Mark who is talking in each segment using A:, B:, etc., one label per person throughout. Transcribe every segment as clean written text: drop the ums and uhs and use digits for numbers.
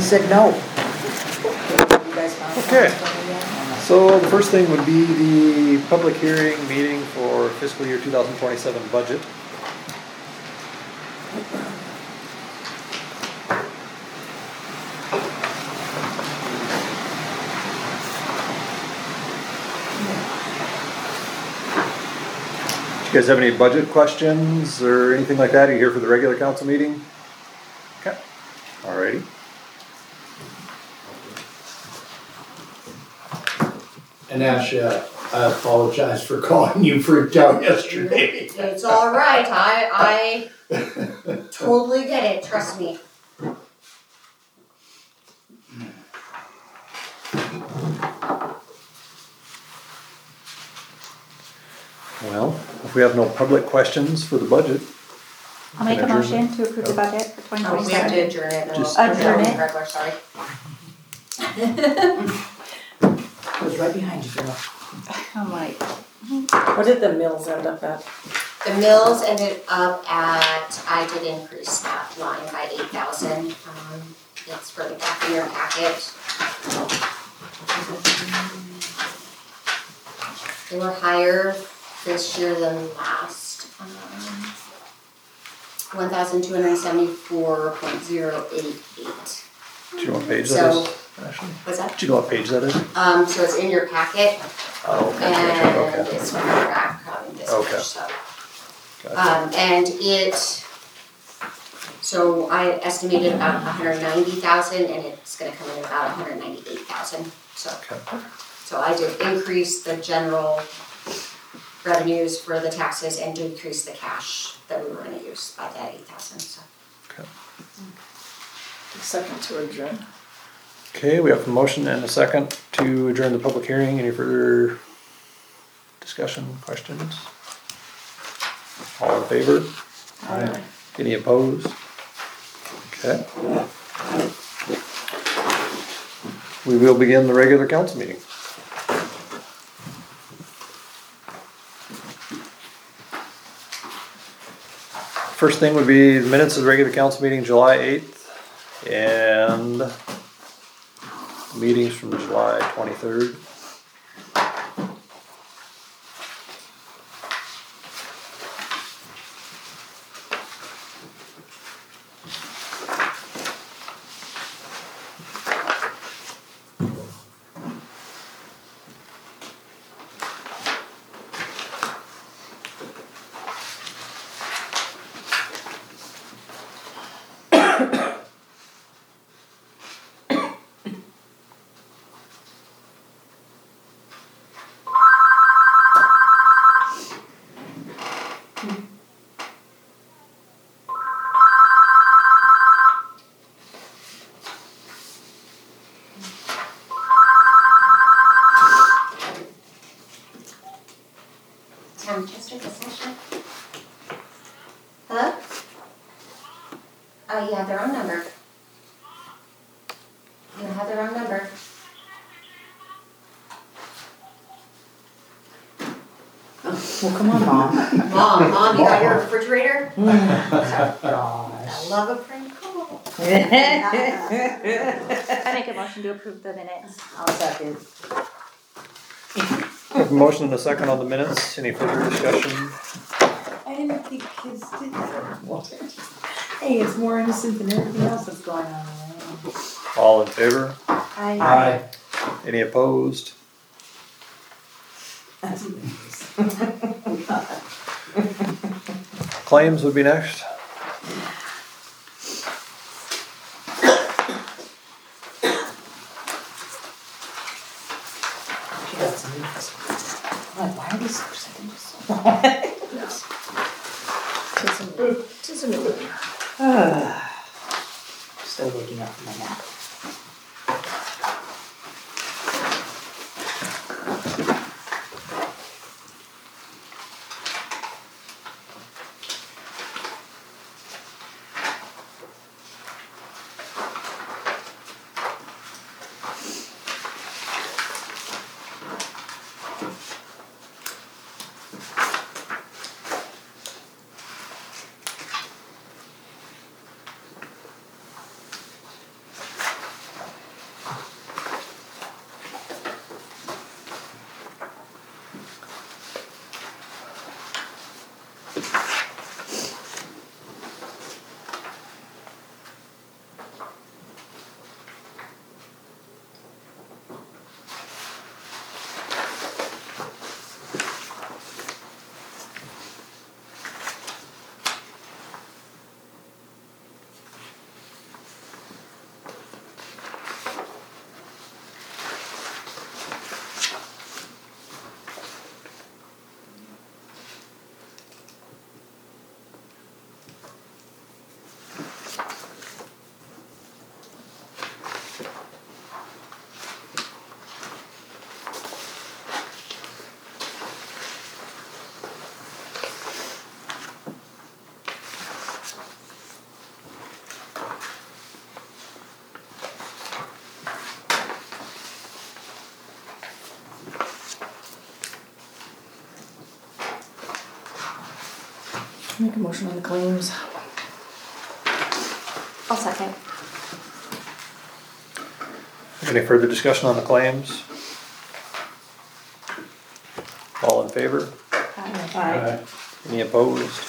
A: said no. You guys found
B: Okay.
A: something yet?
B: So the first thing would be the public hearing meeting for fiscal year 2027 budget. Do you guys have any budget questions or anything like that? Are you here for the regular council meeting? Okay, alrighty.
C: And Asha, I apologize for calling you freaked out yesterday.
D: It's all right. I totally get it. Trust me.
B: Well, if we have no public questions for the budget.
E: I'll make a
B: Can I
E: motion to approve the budget for
D: Oh, we have
E: 2027.
D: to adjourn it.
B: Just
E: adjourn it.
D: Regular, sorry.
A: It was right behind you, girl.
E: I'm like,
A: What did the mills end up at?
D: The mills ended up at, I did increase that line by 8,000. It's for the back of your packet. They were higher this year than last. 1,274.088.
B: Do you know what page
D: So-
B: that is, Ashley?
D: What's that?
B: Do you know what page that is?
D: So it's in your packet
B: Oh,
D: and
B: okay.
D: it's from the back this
B: Okay.
D: page, so.
B: Gotcha.
D: And so I estimated about 190,000 and it's gonna come in about 198,000, so.
B: Okay.
D: So I did increase the general revenues for the taxes and decrease the cash that we were gonna use by that 8,000, so.
A: Second to adjourn.
B: Okay, we have a motion and a second to adjourn the public hearing. Any further discussion, questions? All in favor?
C: Aye.
B: Any opposed? Okay. We will begin the regular council meeting. First thing would be the minutes of the regular council meeting, July 8th, and meetings from July 23rd.
D: Just a session. Hello? Yeah, the wrong number. You have the wrong number.
A: Well, come on, Mom.
D: Mom, you got your refrigerator?
A: Gosh.
D: I love a prank call.
E: I make a motion to approve the minutes.
A: I'll second.
B: We have a motion and a second on the minutes. Any further discussion?
A: I didn't think kids did that. Hey, it's more innocent than everything else that's going on around.
B: All in favor?
C: Aye.
B: Any opposed?
A: That's amazing.
B: Claims would be next.
A: She got some news. I'm like, why are these sending us so long? Tis a new one. Still waking up from my nap. Make a motion on the claims.
E: I'll second.
B: Any further discussion on the claims? All in favor?
A: Aye.
B: Any opposed?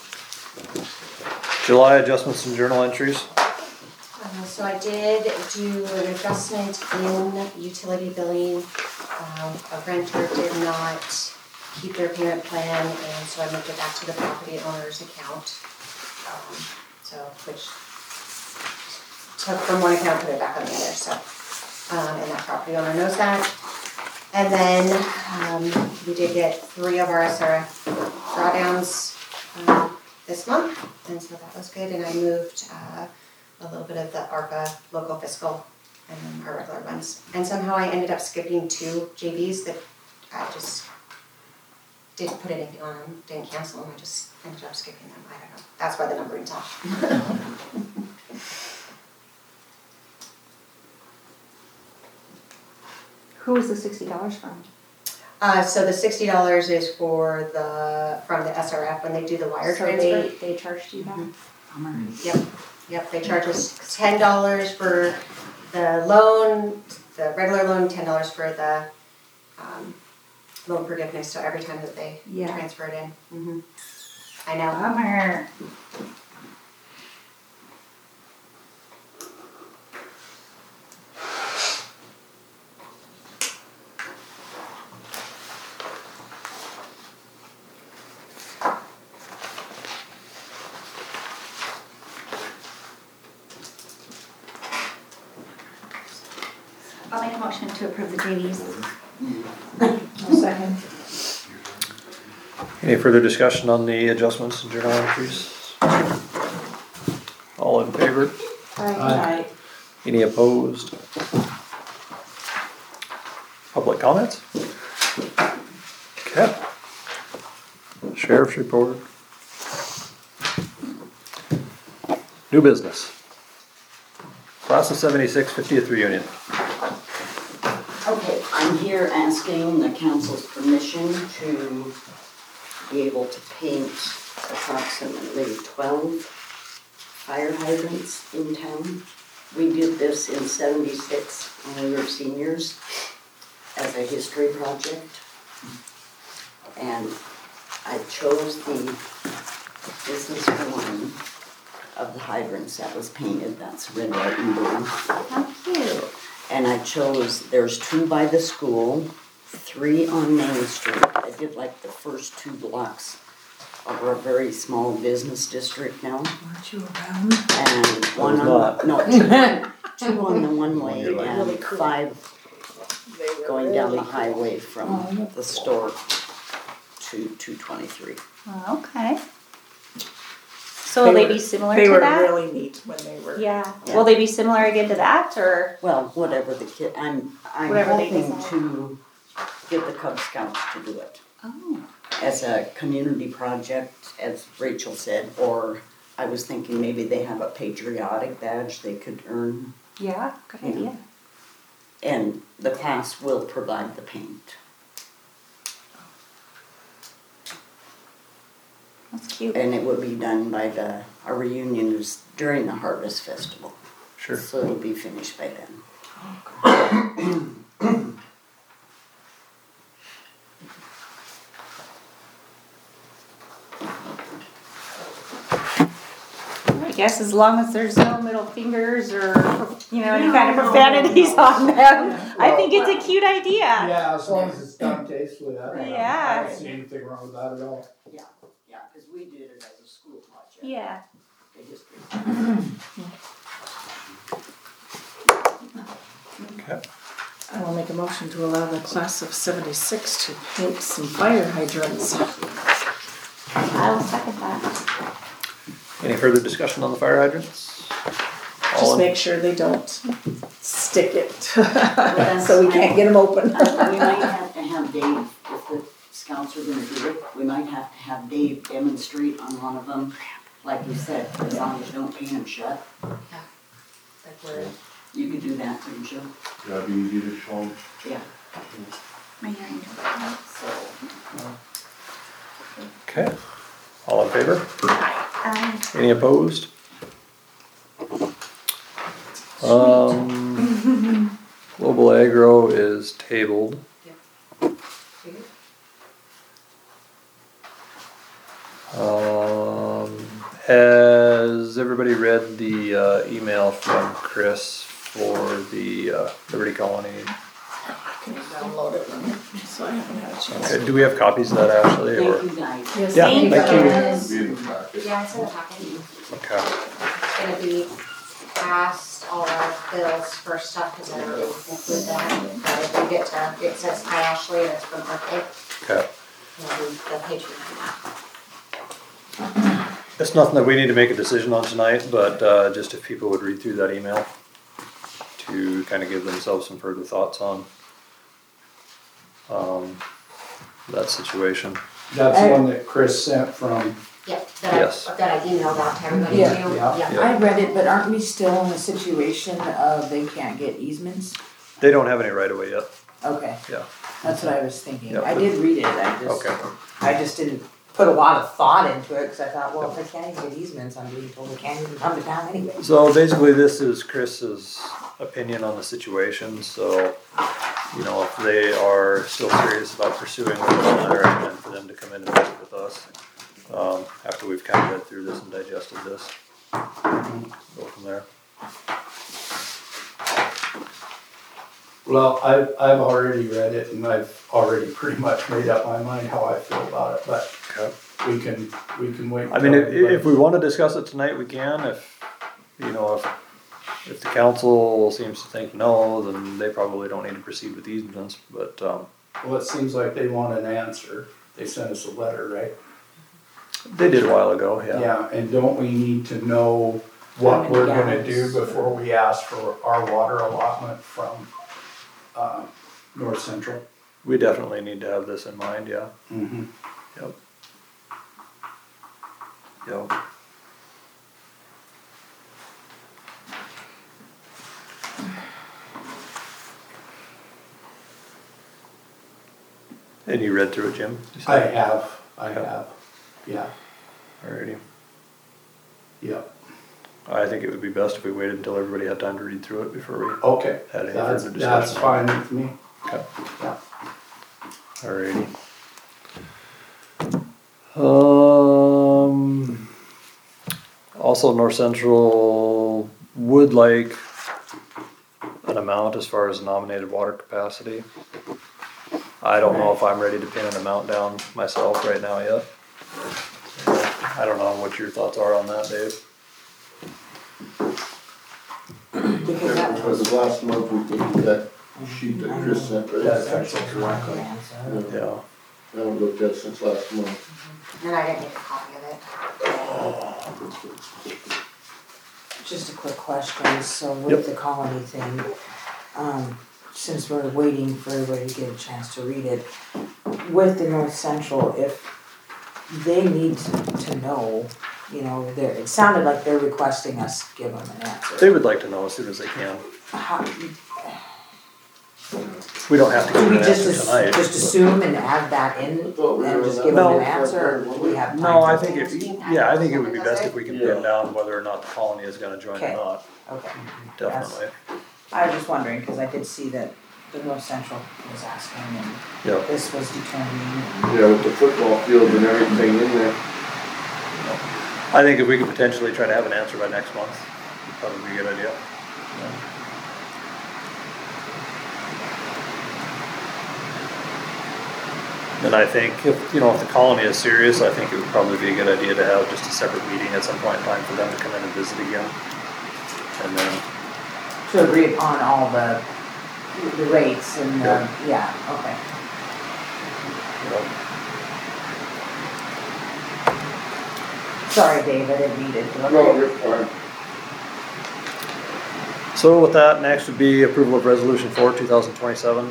B: July adjustments and journal entries.
D: So I did do an adjustment in utility billing. A renter did not keep their payment plan, and so I moved it back to the property owner's account. Which took from one account, put it back on the other, so, and that property owner knows that. And then, we did get 3 of our SRF drawdowns, this month, and so that was good, and I moved, a little bit of the ARPA local fiscal and then our regular ones. And somehow I ended up skipping 2 JVs that I just didn't put anything on them, didn't cancel them, I just ended up skipping them, I don't know. That's why the numbering's off.
E: Who was the $60 from?
D: So the $60 is from the SRF when they do the wire
E: So
D: transfer.
E: they charged you that?
D: Yep, they charge us $10 for the loan, the regular loan, $10 for the loan forgiveness, so every time that they
E: Yeah.
D: transfer it in. I know.
E: Bummer. I'll make a motion to approve the JVs.
A: I'll second.
B: Any further discussion on the adjustments and journal entries? All in favor?
A: Aye.
B: Any opposed? Public comments? Okay. Sheriff's report. New business. Class of 76, 50th reunion.
F: Okay, I'm here asking the council's permission to be able to paint approximately 12 fire hydrants in town. We did this in 76 when we were seniors as a history project. And I chose this is one of the hydrants that was painted. That's red, white, and blue.
E: How cute.
F: And I chose, there's 2 by the school, 3 on Main Street. I did like the first 2 blocks of our very small business district now.
A: Weren't you around?
F: And one
B: not.
F: on, no, 2 on the one way and 5 going down the highway from the store to 223.
E: Okay. So will they be similar to that?
A: They were really neat when they were.
E: Yeah.
F: Yeah.
E: Will they be similar again to that, or?
F: Well, whatever the kid, I'm
E: Whatever they
F: hoping
E: decide.
F: to get the Cub Scouts to do it.
E: Oh.
F: As a community project, as Rachel said, or I was thinking maybe they have a patriotic badge they could earn,
E: Yeah, good
F: Yeah.
E: idea.
F: and the class will provide the paint.
E: That's cute.
F: And it will be done by our reunion is during the Harvest Festival.
B: Sure.
F: So it'll be finished by then.
E: I guess as long as there's no middle fingers or, any kind of profanities on them, I think it's a cute idea.
C: Yeah, as long as it's done tastefully, I
E: Yeah.
C: don't see anything wrong with that at all.
F: Yeah, because we did it as a school project.
E: Yeah.
F: The history.
B: Okay.
A: I will make a motion to allow the class of 76 to paint some fire hydrants.
E: I will second that.
B: Any further discussion on the fire hydrants? All
A: Just
B: in-
A: make sure they don't stick it,
F: that's-
A: so we can't get them open.
F: We might have to have Dave, if the scouts are gonna do it, we might have to have Dave demonstrate on one of them. Like you said, as long as you don't paint them shut,
D: Like we're,
F: you could do that, couldn't you?
G: That'd be easy to show.
F: Yeah.
E: My hearing.
F: So,
B: Okay. All in favor?
E: Um,
B: Any opposed? Global Agro is tabled. Has everybody read the email from Chris for the Liberty Colony?
A: Can you download it? So I haven't had a chance.
B: Okay, do we have copies of that, Ashley? Or
F: Thank you guys.
A: Yes,
B: Yeah,
E: Thank
B: thank you.
D: Yeah, it's in the packet.
B: Okay,
D: It's gonna be past all our bills for stuff, cause I already include that. But if you get to, it says hi Ashley and it's from Berkeley,
B: okay.
D: it'll be the page behind that.
B: It's nothing that we need to make a decision on tonight, but just if people would read through that email to kind of give themselves some further thoughts on that situation.
C: That's the one that Chris sent from,
D: Yep,
B: Yes.
D: that I emailed out to everybody too.
A: Yeah.
C: Yeah.
B: Yeah.
A: I read it, but aren't we still in a situation of they can't get easements?
B: They don't have any right of way yet.
A: Okay.
B: Yeah.
A: That's what I was thinking.
B: Yeah,
A: I
B: but-
A: did read it,
B: Okay.
A: I just didn't put a lot of thought into it, cause I thought, well, if they can't even get easements, I'm being told they can't even come to town anyway.
B: So basically, this is Chris's opinion on the situation, so, you know, if they are still serious about pursuing with us, I recommend for them to come in and visit with us, after we've kind of read through this and digested this. Go from there.
C: well, I've already read it and I've already pretty much made up my mind how I feel about it, but
B: Okay.
C: we can wait.
B: I mean,
C: till
B: if we wanna discuss it tonight, we can, if, you know, if the council seems to think no, then they probably don't need to proceed with easements, but,
C: Well, it seems like they want an answer. They sent us a letter, right?
B: they did a while ago, yeah.
C: Yeah, and don't we need to know what we're gonna do before we ask for our water allotment from, North Central?
B: We definitely need to have this in mind, yeah.
C: Mm-hmm.
B: Yep. Yep. And you read through it, Jim? You
C: I
B: said?
C: have, yeah,
B: Alrighty.
C: yeah,
B: I think it would be best if we waited until everybody had time to read through it before we
C: okay,
B: had any
C: that's,
B: further
C: that's
B: discussion.
C: fine with me,
B: Okay.
C: yeah.
B: Alrighty. Also North Central would like an amount as far as nominated water capacity. I don't know if I'm ready to pin an amount down myself right now yet. I don't know what your thoughts are on that, Dave.
A: Because that
G: Because last month we did that sheet that Chris sent, right?
C: That's actually correctly.
B: Yeah.
G: I haven't looked at it since last month.
D: And I didn't make a copy of it.
A: Just a quick question, so
B: Yep.
A: with the colony thing, since we're waiting for everybody to get a chance to read it, with the North Central, if they need to know, you know, it sounded like they're requesting us give them an answer.
B: They would like to know as soon as they can.
A: How,
B: We don't have to
A: do
B: give
A: we
B: an
A: just,
B: answer tonight.
A: just assume and add that in
G: I thought we were
A: and just
G: on
A: give
G: that.
A: them an
B: No.
A: answer, or do we have time?
B: No, I
A: to-
B: think if, yeah, I think it would be best if we can pin
G: Yeah.
B: down whether or not the colony is gonna join or
A: Okay.
B: not,
A: Okay,
B: definitely.
A: I was just wondering, cause I did see that the North Central was asking and
B: Yep.
A: this was determining.
G: Yeah, with the football field and everything in there.
B: I think if we could potentially try to have an answer by next month, probably be a good idea. And I think if, you know, if the colony is serious, I think it would probably be a good idea to have just a separate meeting at some point in time for them to come in and visit again. And then,
A: To agree upon all the rates and the, yeah, okay.
B: you know,
A: Sorry, Dave, I didn't mean to.
G: No, you're fine.
B: so with that, next would be approval of resolution 4, 2027.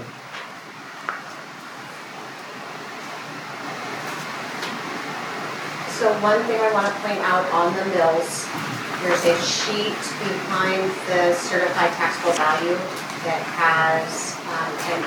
D: So one thing I wanna point out on the mills, there's a sheet behind the certified taxable value that has, an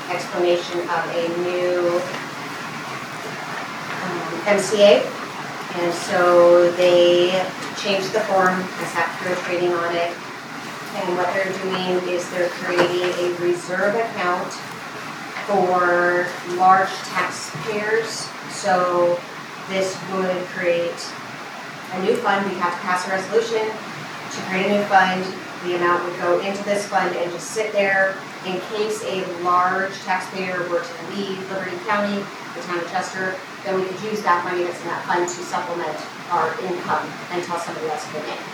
D: explanation of a new, MCA. And so they changed the form, I sat through a training on it. And what they're doing is they're creating a reserve account for large taxpayers. So this would create a new fund. We have to pass a resolution to create a new fund. The amount would go into this fund and just sit there in case a large taxpayer were to leave Liberty County, the town of Chester, then we could use that money that's in that fund to supplement our income until somebody else came in.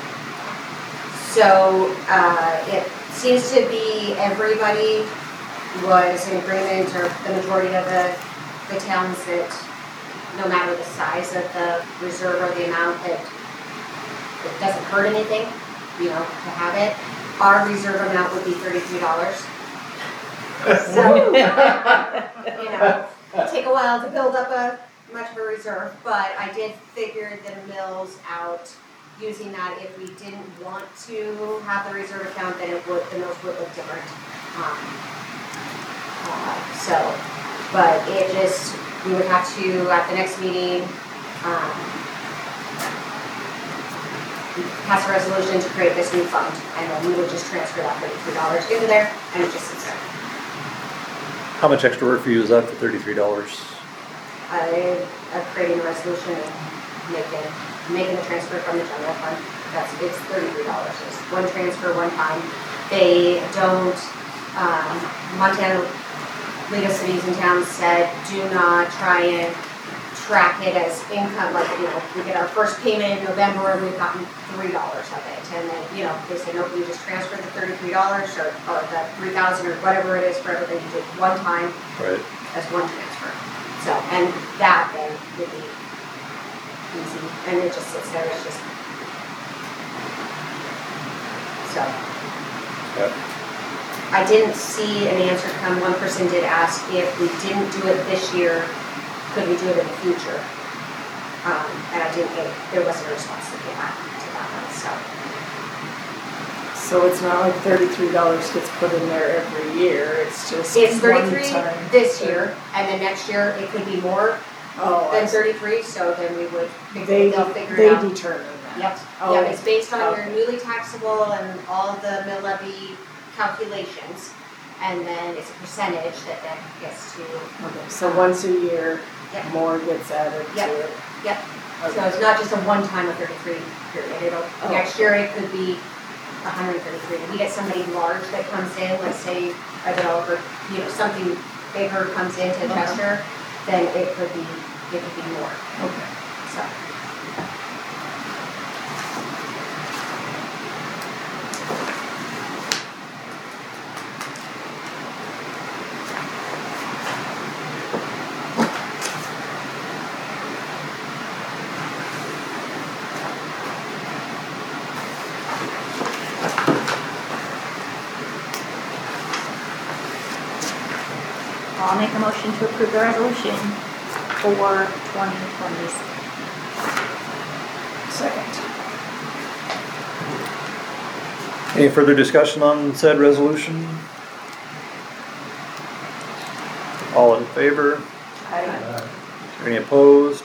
D: So it seems to be everybody was in agreement, or the majority of the towns, that no matter the size of the reserve or the amount, that it doesn't hurt anything, you know, to have it. Our reserve amount would be $33. So, you know, it'd take a while to build up much of a reserve, but I did figure the mills out using that. If we didn't want to have the reserve account, then the mills would look different. But it just, we would have to, at the next meeting, pass a resolution to create this new fund, and then we would just transfer that $33 into there, and it just sits there.
B: How much extra work for you is that for $33?
D: I'm creating a resolution and making the transfer from the general fund. It's $33. It's one transfer, one time. They don't, Montana League of Cities and Towns said, do not try and track it as income, like, you know, we get our first payment in November and we've gotten $3 of it. And then, you know, they said, nope, you just transfer the $33 or the $3,000 or whatever it is for everything you do one time.
B: Right.
D: As one transfer. So, and that then would be easy. And it just sits there, it's just. So.
B: Yep.
D: I didn't see an answer come. One person did ask if we didn't do it this year, could we do it in the future? And I didn't get, there wasn't a response that came back to that one, so.
H: So it's not like $33 gets put in there every year, it's just
D: It's
H: one
D: 33
H: time.
D: this year, and then next year it could be more
H: Oh,
D: than 33, so then we would,
H: they
D: they'll figure it out.
H: determine that.
D: Yep,
H: Oh,
D: yep, it's based on your
H: okay.
D: newly taxable and all of the mill levy calculations, and then it's a percentage that then gets to.
H: Okay, so once a year,
D: Yep.
H: more gets added
D: Yep.
H: to it.
D: Yep, so
H: Okay.
D: it's not just a one-time of 33 period, it'll,
H: Oh.
D: next year it could be 133. If we get somebody large that comes in, let's say a developer, you know, something bigger comes into Chester, then it could be more,
H: Okay.
D: so.
E: I'll make a motion to approve the resolution for 2020.
H: Second.
B: Any further discussion on said resolution? All in favor? Any opposed?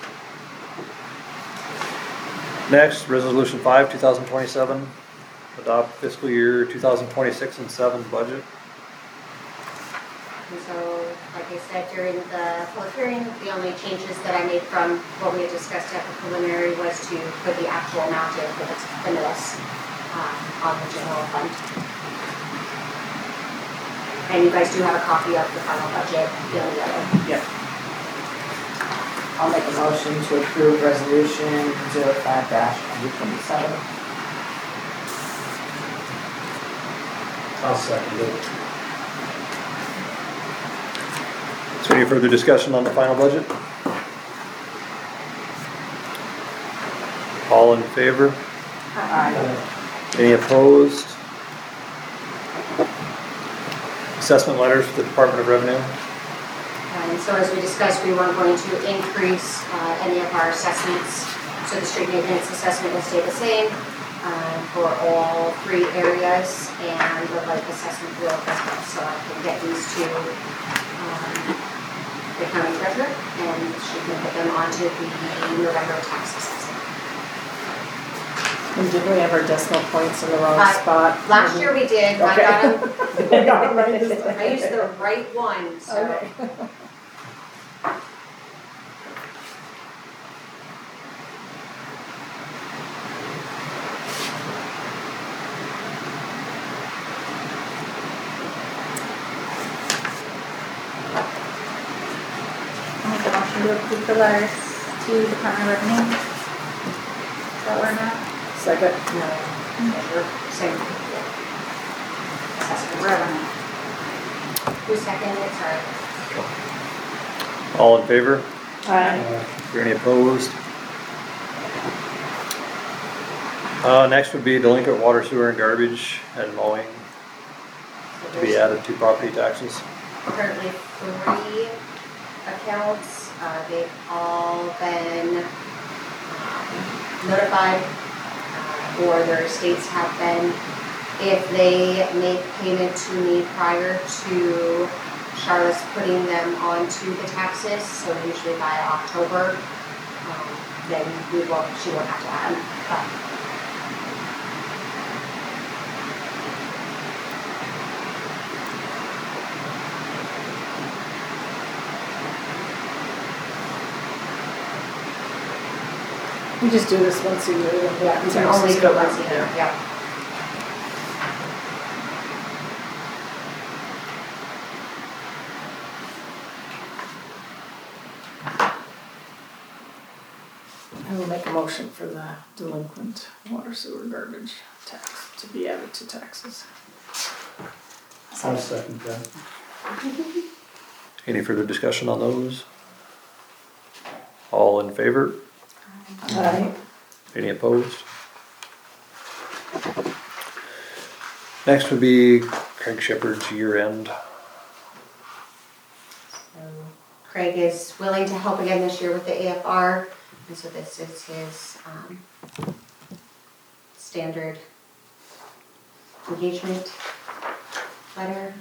B: Next, resolution 5, 2027, adopt fiscal year 2026 and 7 budget.
D: And so, like I said, during the public hearing, the only changes that I made from what we had discussed at the preliminary was to put the actual amount in for the mills on the general fund. And you guys do have a copy of the final budget, the only other.
H: Yep.
A: I'll make a motion to approve resolution 05-2027.
C: I'll second it.
B: Is there any further discussion on the final budget? All in favor?
A: Aye.
B: Any opposed? Assessment letters for the Department of Revenue.
D: And so as we discussed, we weren't going to increase any of our assessments. So the street maintenance assessment will stay the same for all 3 areas, and the life assessment will as well. So I can get these two the county treasurer, and she can put them onto the November tax assessment.
H: And did we have our decimal points in the wrong spot?
D: Last year we did, I
H: Okay.
D: got them,
H: I got it right this time.
D: I used the right one, so.
H: Okay.
E: I'll make a motion to approve the letters to Department of Revenue. Is that where I'm at?
H: Second.
D: Same. Assessment revenue. Who seconded it, sorry?
B: All in favor?
H: Aye.
B: Is there any opposed? Next would be delinquent water, sewer, and garbage and mowing to be added to property taxes.
D: Currently 3 accounts, they've all been notified, or their estates have been. If they make payment to me prior to Charlotte's putting them onto the taxes, so usually by October, then she won't have to add them.
H: We just do this once a year. Yeah.
D: You can only do it once a year, yeah.
H: I will make a motion for the delinquent water, sewer, garbage tax to be added to taxes.
C: I'll second that.
B: Any further discussion on those? All in favor?
H: Aye.
B: Any opposed? Next would be Craig Shepherd's year end.
D: So Craig is willing to help again this year with the AFR, and so this is his standard engagement letter.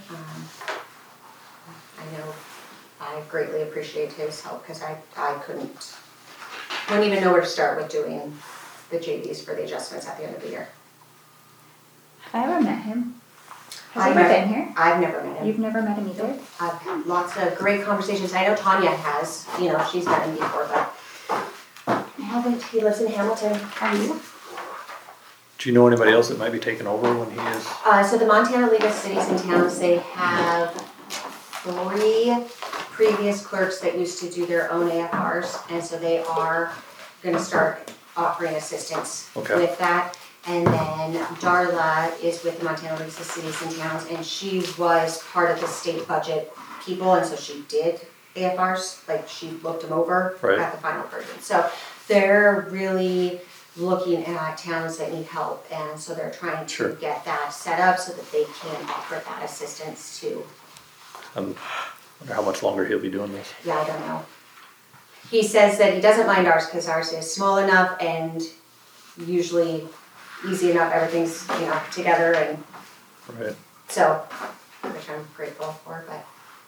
D: I know I greatly appreciate his help because I wouldn't even know where to start with doing the JVs for the adjustments at the end of the year.
E: Have I ever met him? Has
D: I've
E: he ever
D: never-
E: been here?
D: I've never met him.
E: You've never met him either?
D: I've had lots of great conversations. I know Tanya has, she's met him before, but now that he lives in Hamilton.
E: Have you?
B: Do you know anybody else that might be taking over when he is?
D: So the Montana League of Cities and Towns, they have 3 previous clerks that used to do their own AFRs, and so they are gonna start offering assistance
B: Okay.
D: with that. And then Darla is with the Montana League of Cities and Towns, and she was part of the state budget people, and so she did AFRs, like she looked them over
B: Right.
D: at the final version. So they're really looking at towns that need help, and so they're trying
B: Sure.
D: to get that set up so that they can offer that assistance to,
B: Wonder how much longer he'll be doing this.
D: yeah, I don't know. He says that he doesn't mind ours because ours is small enough and usually easy enough, everything's, together, and
B: Right.
D: so, which I'm grateful for, but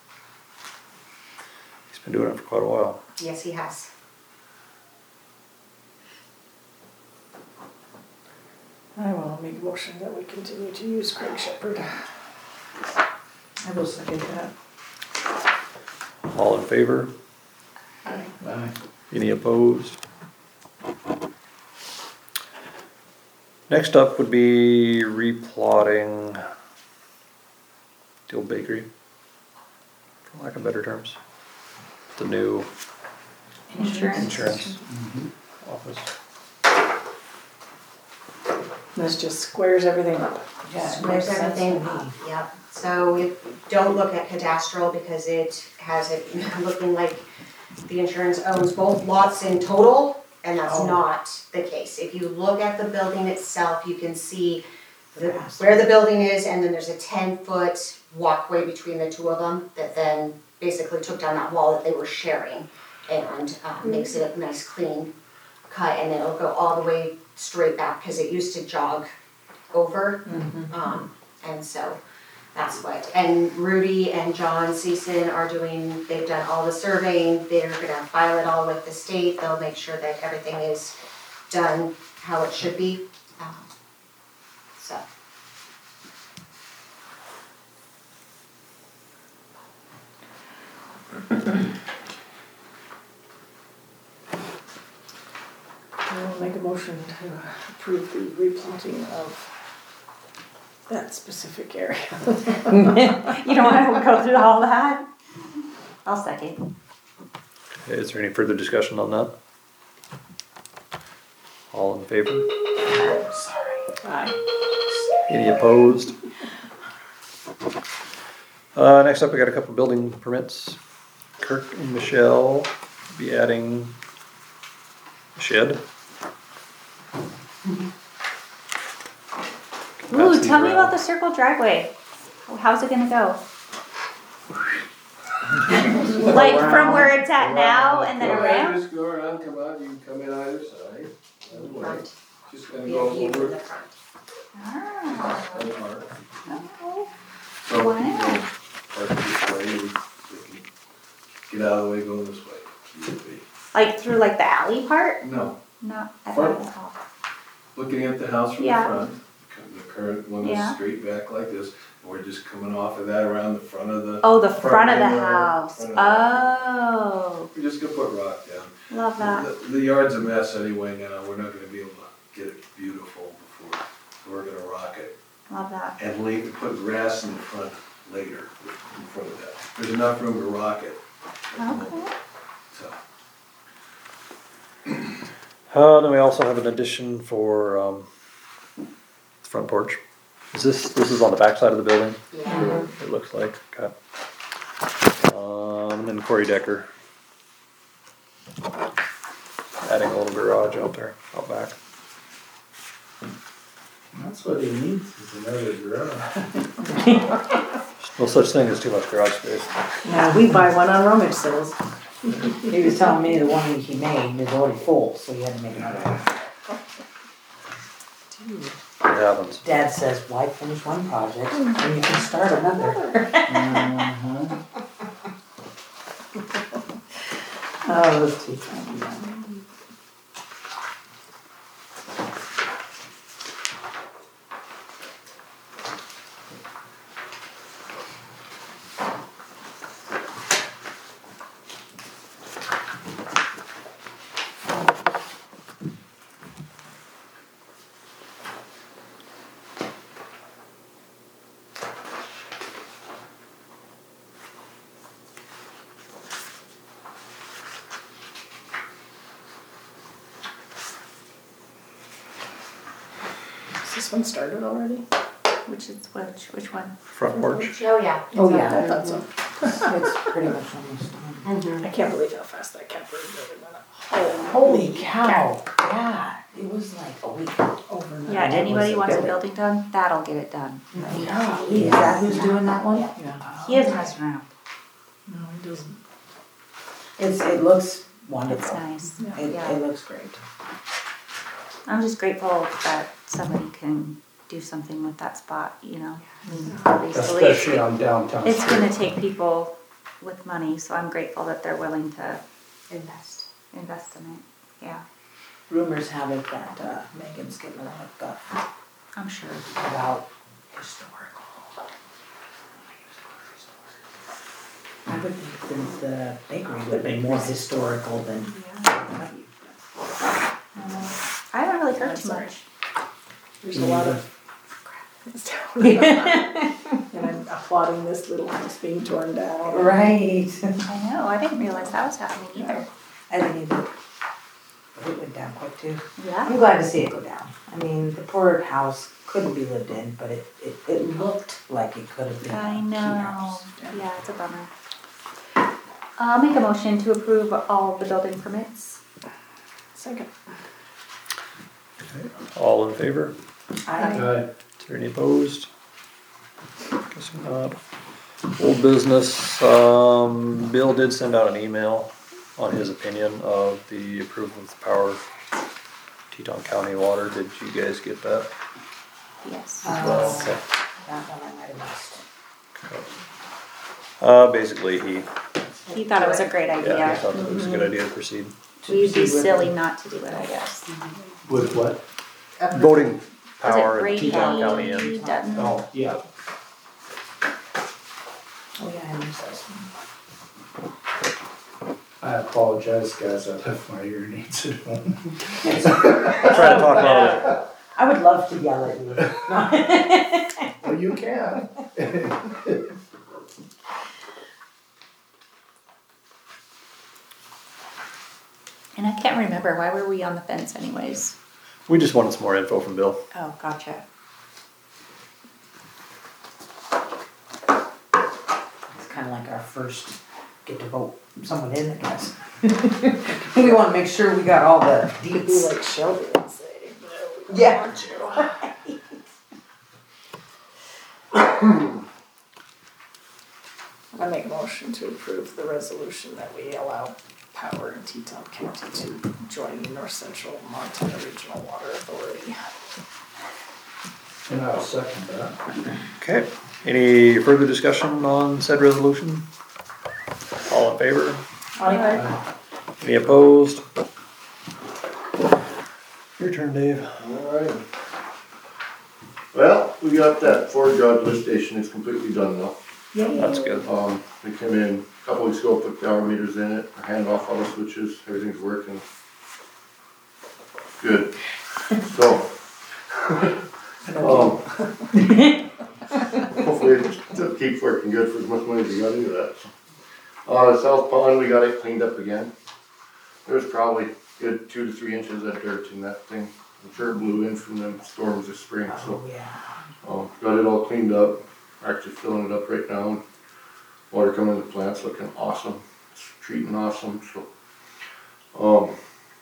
B: He's been doing it for quite a while.
D: yes, he has.
H: I will make a motion that we continue to use Craig Shepherd.
A: I will second that.
B: All in favor?
H: Aye.
C: Aye.
B: Any opposed? Next up would be replotting the old bakery, for lack of better terms. The new insurance office.
H: This just squares everything up.
A: Yeah, it
D: Squares
A: makes sense to
D: everything
A: me.
D: up, yep. So we don't look at cadastral because it has it looking like the insurance owns both lots in total, and that's
A: Oh.
D: not the case. If you look at the building itself, you can see
A: Yes.
D: where the building is, and then there's a 10-foot walkway between the two of them that then basically took down that wall that they were sharing and makes it a nice clean cut, and then it'll go all the way straight back because it used to jog over. And so That's what, and Rudy and John Season are doing, they've done all the surveying, they're gonna file it all with the state, they'll make sure that everything is done how it should be. So.
H: I'll make a motion to approve the replanting of that specific area.
E: You don't wanna go through all that? I'll second.
B: Okay, is there any further discussion on that? All in favor?
H: Aye.
B: Any opposed? Next up, we got a couple building permits. Kirk and Michelle be adding a shed.
E: Ooh, tell me about the circle driveway. How's it gonna go? Like from where it's at now and then around?
G: Just go around, come out, you can come in either side. Either way.
D: Front.
G: Just gonna
D: We
G: go
D: have view from
G: over.
D: the front.
E: Ah,
G: and park.
E: okay.
G: So
E: Wow.
G: people park this way, they can get out of the way, go this way. Easily.
E: Like through like the alley part?
G: No,
E: No, I
G: Front.
E: thought it was
G: looking at the house from the
E: Yeah.
G: front, the current one
E: Yeah.
G: is straight back like this. We're just coming off of that around the front of the,
E: oh, the front of the
G: window,
E: house.
G: front of the house.
E: Oh,
G: We're just gonna put rock down.
E: love that.
G: The yard's a mess anyway now, we're not gonna be able to get it beautiful before, so we're gonna rock it.
E: Love that.
G: And put grass in the front later, in front of that. There's enough room to rock it.
E: Okay.
G: So,
B: Then we also have an addition for, the front porch. This is on the back side of the building,
D: Yeah.
B: it looks like, okay. And then Corey Decker. Adding a little garage out there, out back.
C: That's what he needs, is another garage.
B: There's no such thing as too much garage space.
H: Now, we buy one on rummage sales.
A: He was telling me the one he made is already full, so he had to make another one.
B: It happens.
A: Dad says, why finish one project when you can start another? Oh, that's too funny.
H: Is this one started already?
E: Which one?
B: Front porch.
D: Oh, yeah.
A: Oh, yeah.
H: I thought so.
A: It's pretty much almost done.
H: I can't believe how fast that camper really went up.
A: Holy cow, yeah, it was like a week overnight.
E: Yeah,
A: It
E: anybody
A: was
E: wants a
A: building.
E: building done, that'll get it done.
A: Golly, is that who's doing that one?
H: Yeah.
E: He doesn't mess around.
H: No, he doesn't.
A: It looks
E: It's
A: wonderful.
E: nice.
H: Yeah.
A: It looks great.
E: I'm just grateful that somebody can do something with that spot, you know? I mean, obviously,
C: Especially on downtown
E: it's
C: street.
E: gonna take people with money, so I'm grateful that they're willing to
D: Invest.
E: invest in it. Yeah,
A: Rumors have it that Megan's getting a lot of guff
E: I'm sure.
A: about historical. I would think the bakery would be more historical than.
E: I haven't really heard
H: I'm
E: too
H: sorry.
E: much.
H: There's a lot of crap. And I'm applauding this little house being torn down.
A: Right.
E: I know, I didn't realize that was happening either.
A: I didn't either. But it went down quick too.
E: Yeah.
A: I'm glad to see it go down. I mean, the poor house couldn't be lived in, but it looked like it could have been
E: I
A: a cute
E: know.
A: house.
E: Yeah, it's a bummer. I'll make a motion to approve all the building permits.
H: Second.
B: All in favor?
A: I
B: Is there any opposed? Guessing not. Old business, Bill did send out an email on his opinion of the approval of the power Teton County water. Did you guys get that
E: Yes.
B: as well? Okay.
A: that one I might have missed.
B: Basically,
E: He thought it was a great
B: yeah, he
E: idea.
B: thought that it was a good idea to proceed.
E: We'd be
A: proceed with
E: silly
A: it.
E: not to do it, I guess.
C: With what?
B: Voting
E: Was it
B: power in
E: Brady
B: Teton County and
E: Dutton?
C: Oh, yeah.
A: Oh, yeah, I missed this one.
C: I apologize, guys, I left my hearing aids at home.
B: try to talk louder.
A: I would love to yell at you.
C: Well, you can.
E: And I can't remember, why were we on the fence anyways?
B: We just wanted some more info from Bill.
E: Oh, gotcha.
A: It's kinda like our first get to vote someone in, I guess. We wanna make sure we got all the
H: You'd be
A: deets.
H: like Shelby and say, no, we don't
A: Yeah.
H: want you. I make a motion to approve the resolution that we allow Power in Teton County to join the North Central Montana Regional Water Authority.
C: And I'll second that.
B: Okay, any further discussion on said resolution? All in favor? Any opposed? Your turn, Dave.
I: Alright. Well, we got that Ford Dodge lift station, it's completely done now.
B: That's good.
I: We came in a couple weeks ago, put power meters in it, hand off all the switches, everything's working. Good. So, hopefully it keeps working good for as much money as we got into that. The south pond, we got it cleaned up again. There's probably good 2 to 3 inches of dirt in that thing. I'm sure it blew in from the storms this spring, so.
A: Oh, yeah.
I: Got it all cleaned up, actually filling it up right now. Water coming in the plant's looking awesome, it's treating awesome, so.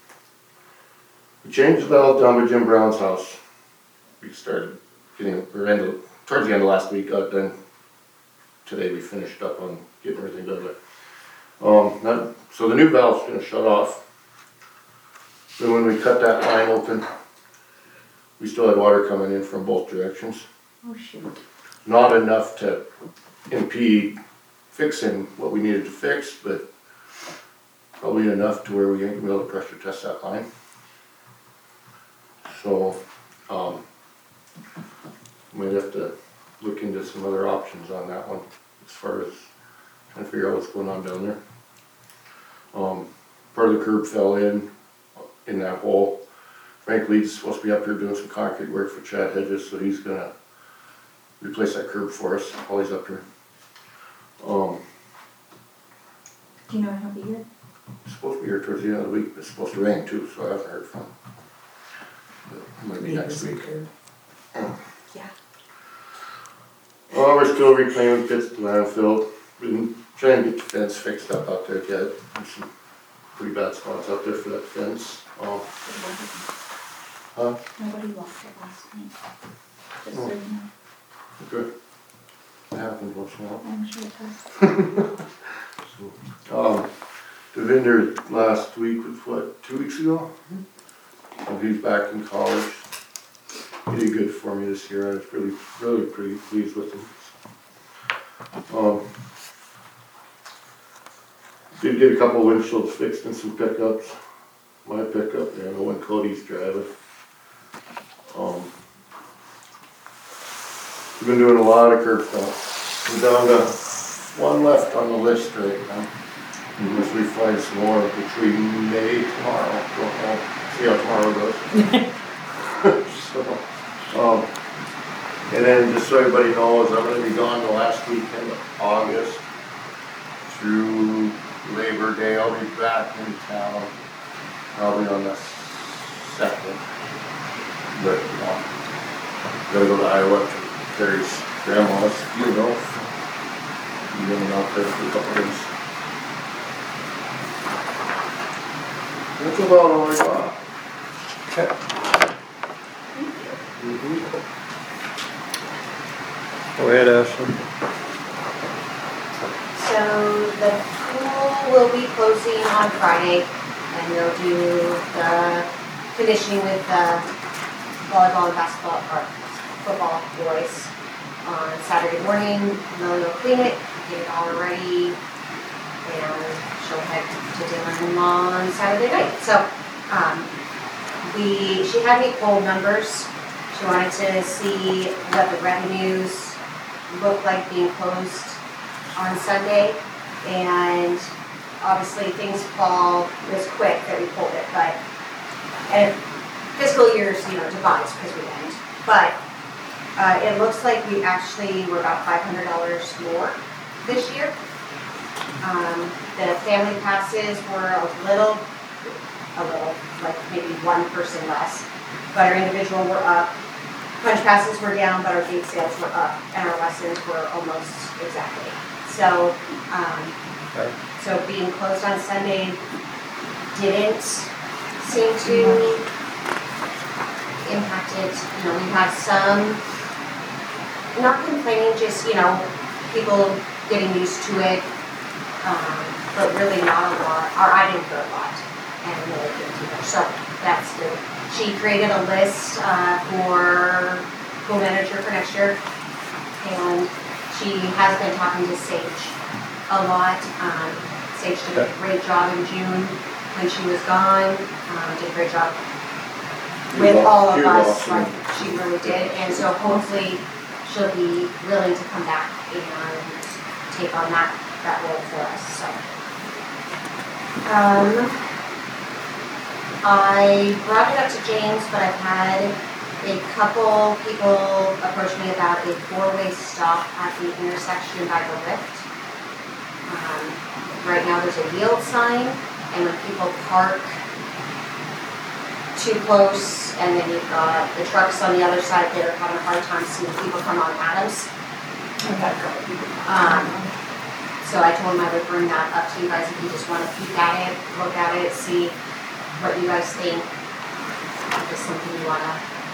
I: We changed the valve down by Jim Brown's towards the end of last week, got it done. Today we finished up on getting everything done there. So the new valve's gonna shut off. Then when we cut that line open, we still had water coming in from both directions.
E: Oh, shoot.
I: Not enough to impede fixing what we needed to fix, but probably enough to where we ain't gonna be able to pressure test that line. So, might have to look into some other options on that one, as far as trying to figure out what's going on down there. Part of the curb fell in that hole. Frank Leeds is supposed to be up here doing some concrete work for Chad Hedges, so he's gonna replace that curb for us while he's up here.
E: Do you know when he'll be here?
I: It's supposed to be here towards the end of the week, but it's supposed to rain too, so I haven't heard from him. But it might be next week.
E: Yeah.
I: We're still reclaiming pits to landfill. We've been trying to get the fence fixed up out there yet. There's some pretty bad spots out there for that fence.
E: Nobody walked it last night. Just so you know.
I: Good. That happens once in a while.
E: I'm sure it does.
I: The vendor last week was what, 2 weeks ago? He's back in college. He did good for me this year. I was really pretty pleased with him. Did get a couple windshields fixed and some pickups. My pickup and the one Cody's driving. We've been doing a lot of curb stuff. We're down to one left on the list right now. Unless we find some more, which we may tomorrow. Don't know. See how tomorrow goes. So, and then just so everybody knows, I'm gonna be gone the last weekend of August through Labor Day. I'll be back in town probably on the 2nd. But gotta go to Iowa to Terry's grandma's funeral. I'm going out there for a couple days. That's about all I got.
B: Okay. Go ahead, Ashley.
D: So the pool will be closing on Friday, and they'll do the conditioning with the volleyball and basketball, or football boys on Saturday morning. Lily will clean it, get it all ready, and she'll head to dinner-in-law on Saturday night. So, she had me pull numbers. She wanted to see what the revenues look like being closed on Sunday. And obviously things fall this quick that we pulled it, but, and fiscal years, divides because we end. But it looks like we actually were about $500 more this year. The family passes were a little, like maybe one person less, but our individual were up. Punch passes were down, but our gate sales were up, and our lessons were almost exactly. So, so being closed on Sunday didn't seem to impact it. We had some, not complaining, just, people getting used to it, but really not a lot, or I didn't hear a lot, and really didn't either, so that's good. She created a list for pool manager for next year, and she has been talking to Sage a lot. Sage did a great job in June when she was gone, did a great job with all of us, like she really did, and so hopefully she'll be willing to come back and take on that role for us, so. I brought it up to James, but I've had a couple people approach me about a 4-way stop at the intersection by the lift. Right now there's a yield sign, and when people park too close, and then you've got the trucks on the other side that are having a hard time seeing people come on Adams. So I told him I would bring that up to you guys if you just want to peek at it, look at it, see what you guys think. If it's something you want to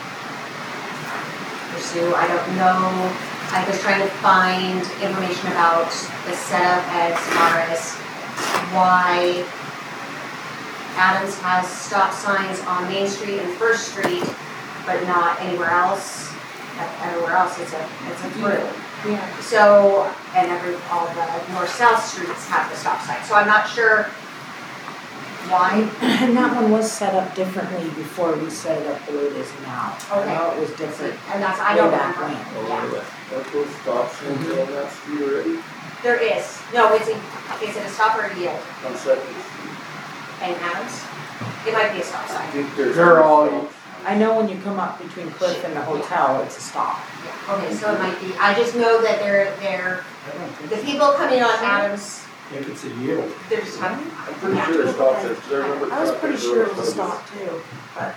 D: pursue. I don't know. I was trying to find information about the setup as far as why Adams has stop signs on Main Street and First Street, but not anywhere else. Everywhere else it's a through.
A: Yeah.
D: So, and all the north-south streets have the stop sign. So I'm not sure why.
A: And that one was set up differently before we set it up the way it is now.
D: Okay.
A: I know it was different.
D: And that's, I don't
A: way back
D: remember.
A: when.
D: Yeah.
I: That those stop signs on that street already,
D: There is. No, is it a stop or a yield?
I: on Second Street.
D: And Adams? It might be a stop
I: I
D: sign.
I: think there's.
C: They're all-
A: I know when you come up between Cliff and the hotel, it's a stop.
D: Yeah. Okay, so it might be. I just know that they're the people coming on Adams,
C: If it's a yield.
D: they're just having.
I: I'm pretty sure there's stop signs, 'cause I remember.
A: I was pretty sure it was a stop too, but.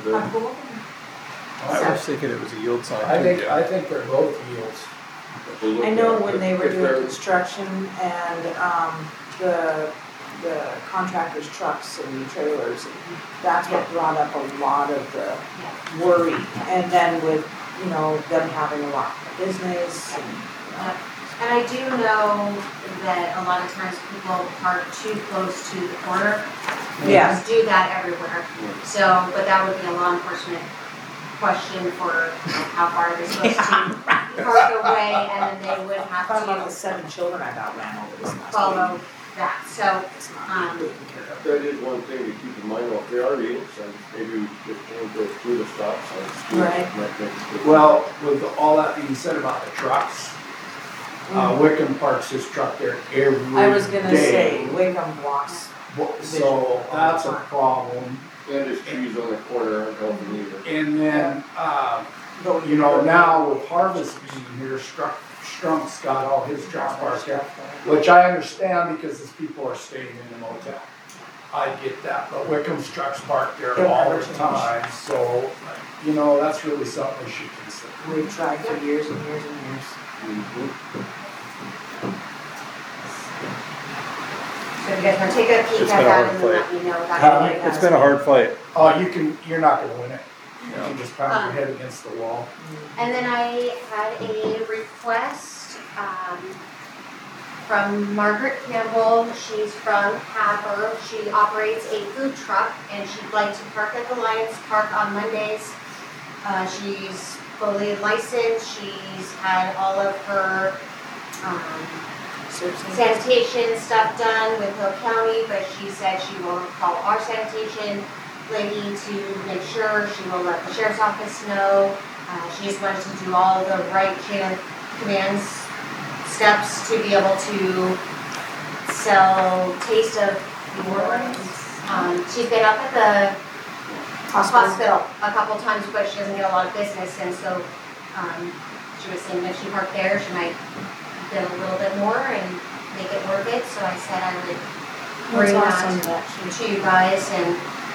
B: I was thinking it was a yield sign.
C: I
B: too.
C: think they're both yields.
A: I know when they were doing construction and, the contractors' trucks and trailers, that's what brought up a lot of the worry. And then with, them having a lot of business and.
D: And I do know that a lot of times people park too close to the corner. They
A: Yeah.
D: just do that everywhere. So, but that would be a law enforcement question for how far they're supposed to park away, and then they would have
A: Thought about the
D: to
A: 7 children I got ran over this last week.
D: follow that. So,
A: It's not being taken care of.
I: That is one thing to keep in mind, if they are yield signs, maybe we just can't go through the stop signs.
A: Right.
I: Might make a difference.
C: Well, with all that being said about the trucks, Wickham parks his truck there every day.
A: I was gonna say, Wickham blocks.
C: So that's a problem.
I: And his trees on the corner aren't helping either.
C: And then, now with Harvest being here, Strunk's got all his trucks parked there, which I understand because his people are staying in the motel. I get that, but Wickham's trucks parked there all the time, so, that's really something we should consider.
A: We've tried for years and years and years.
D: so if you guys want to take a peek
B: It's
D: at
B: been a
D: that
B: hard
D: and
B: fight.
D: let me know
C: Huh?
D: that.
B: It's been a hard fight.
C: Oh, you're not gonna win it. You can just pound your head against the wall.
D: And then I had a request from Margaret Campbell. She's from Hadley. She operates a food truck, and she'd like to park at the Lions Park on Mondays. She's fully licensed, she's had all of her, sanitation stuff done with Hill County, but she said she will call our sanitation lady to make sure, she will let the sheriff's office know. She just wanted to do all the right chain of commands steps to be able to sell Taste of New Orleans. She's been up at the hospital a couple times, but she doesn't get a lot of business, and so she was saying if she parked there, she might get a little bit more and make it worth it. So I said I would bring that to you guys, and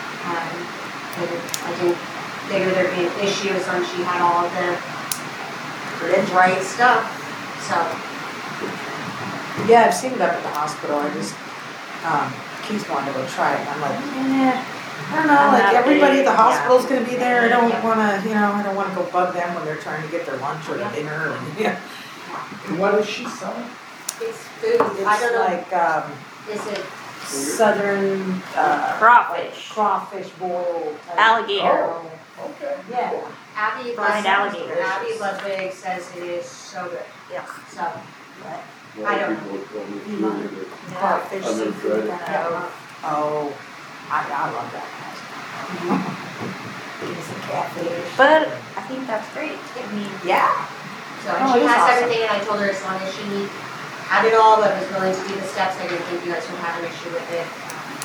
D: I didn't figure there'd be an issue as long as she had all the right stuff. So
A: Yeah, I've seen it up at the hospital, I just, Keith wanted to go try it, and I'm like, I don't know,
E: I'm
A: like
E: not
A: everybody at the
E: big,
A: hospital's gonna be there, I don't
D: Yeah.
A: wanna, I don't wanna go bug them when they're trying to get their lunch or their dinner, and,
C: And what is she selling?
D: it's food. I don't
A: It's
D: know.
A: like,
D: Is it
A: southern,
E: Crawfish.
A: crawfish boil. type.
E: Alligator.
C: Oh, okay.
A: Yeah.
D: Abby
E: Fried alligator.
D: Abby Ludwig says it is so good.
E: Yeah.
D: So
I: A
D: I
I: lot
D: don't
I: of people tell me too, that
A: Crawfish,
I: I've never
A: seafood,
I: tried it.
A: kinda. Oh, I love that. Give me some catfish.
E: But I think that's great. I mean,
A: Yeah.
D: So
A: Oh,
D: she
A: that's
D: has
A: awesome.
D: everything, and I told her as long as she had it all, but was willing to do the steps, I didn't think you guys would have an issue with it.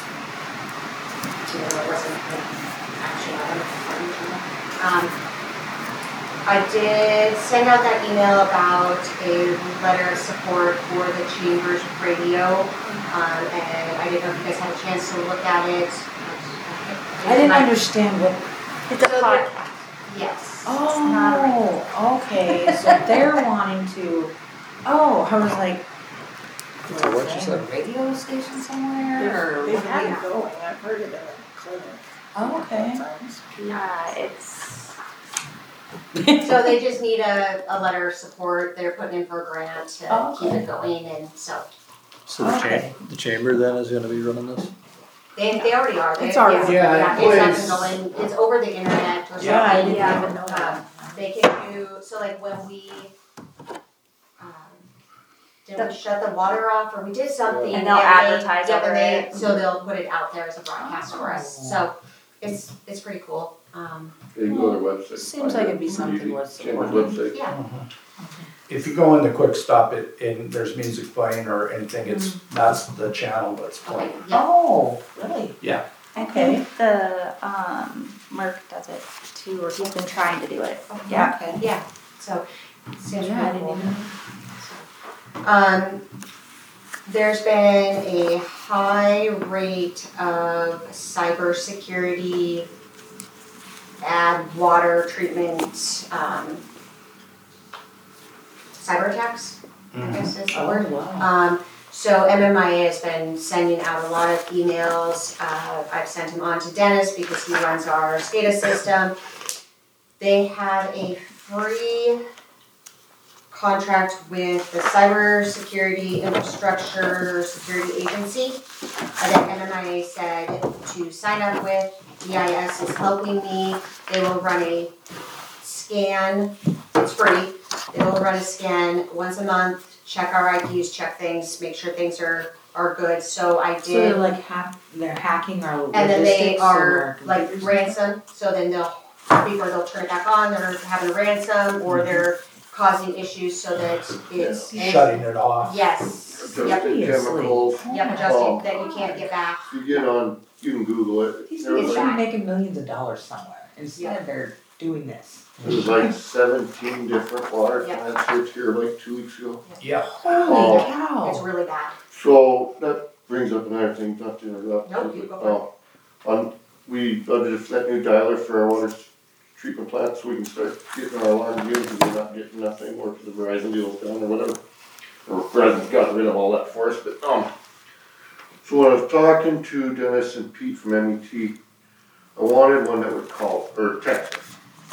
D: It wasn't an action item. I did send out that email about a letter of support for the Chambers Radio, and I didn't know if you guys had a chance to look at it.
A: I didn't understand what.
E: it's a
D: So
E: podcast.
D: Yes.
A: Oh, okay, so they're wanting to, I was like.
B: So what you said?
A: A radio station somewhere, or
H: They've
A: what
H: had
A: do
H: it going, I've heard it in a clinic.
A: Oh, okay.
H: Sometimes.
E: It's
D: So they just need a letter of support. They're putting in for a grant to
A: Oh,
D: keep
A: okay.
D: it going, and so
B: So
A: Okay.
B: the chamber then is gonna be running this?
D: they already are.
A: It's already-
C: Yeah,
D: it's up
C: please.
D: and going. It's over the internet or something.
A: Yeah, I didn't even know
D: Um,
A: that.
D: They can do, so like when we, didn't we shut the water off, or we did something.
E: And they'll
D: they-
E: advertise
D: yeah,
E: over
D: and they-
E: it.
D: So they'll put it out there as a broadcast for us, so it's pretty cool.
I: You can go to their website.
A: Seems like it'd be something worth
I: Chamber's
A: supporting.
I: website.
D: Yeah,
C: If you go in the quick stop and there's music playing or anything, that's the channel that's
D: okay,
C: playing.
D: yeah.
A: Oh, really?
E: I
A: Okay.
E: think the Merck does it too, or he's been trying to do it. Yeah.
A: Okay.
D: Yeah, so seems
A: Yeah, I
D: pretty
A: didn't
D: cool.
A: even know.
D: There's been a high rate of cybersecurity, bad water treatment, cyber attacks, I guess is the word.
A: Oh, wow.
D: So MMIA has been sending out a lot of emails. I've sent them on to Dennis because he runs our SCADA system. They have a free contract with the Cybersecurity Infrastructure Security Agency that MMIA said to sign up with. EIS is helping me. They will run a scan. It's free. They will run a scan once a month, check our IQs, check things, make sure things are good. So I
A: So they're
D: did,
A: like they're hacking our logistics.
D: and then they
A: and
D: are
A: our
D: like
A: computers?
D: ransom. So then before they'll turn it back on, they're having a ransom or they're causing issues so that it's
C: Shutting it off.
D: Yes. Yep.
I: Adjusted chemicals,
D: Yep. Adjusted that you can't get back.
I: you get on, you can Google it.
A: These
I: There was
A: people
I: like-
A: should be making millions of dollars somewhere, instead they're doing this.
I: There's like 17 different water
D: Yeah.
I: plants hit here like 2 weeks ago.
C: Yeah.
A: Holy
D: It's
A: cow.
D: really bad.
I: So that brings up another thing, not to interrupt.
D: Nope, you go
I: We budgeted for that new dialer for our water treatment plant so we can start getting our alarm units because we're not getting nothing or because the Verizon deal's down or whatever. Or Verizon's gotten rid of all that for us, but so when I was talking to Dennis and Pete from MET, I wanted one that would call or text us.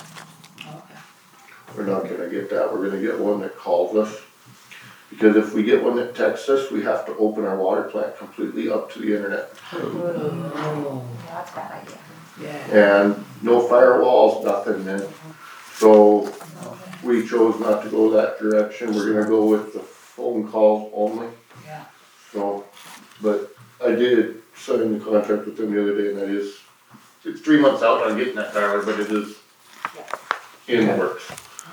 I: We're not gonna get that, we're gonna get one that calls us. Because if we get one that texts us, we have to open our water plant completely up to the internet.
A: Oh,
E: Yeah, that's a bad idea.
A: yeah.
I: And no firewalls, nothing, man. So we chose not to go that direction, we're gonna go with the phone calls only.
A: Yeah.
I: So, but I did sign the contract with them the other day, and that is, it's 3 months out on getting that, Tyler, but it is in the works.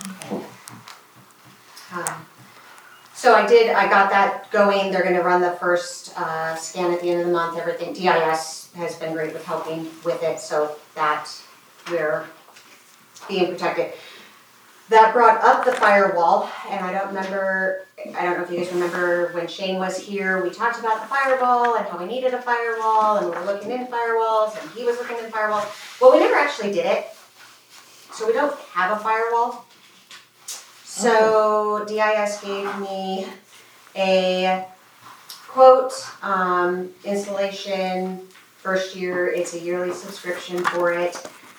D: So I got that going, they're gonna run the first, scan at the end of the month, everything, DIS has been great with helping with it, so that we're being protected. That brought up the firewall, and I don't know if you guys remember when Shane was here, we talked about the firewall and how we needed a firewall, and we were looking into firewalls, and he was looking into firewall. Well, we never actually did it, so we don't have a firewall. So DIS gave me a quote, installation, first year, it's a yearly subscription for it.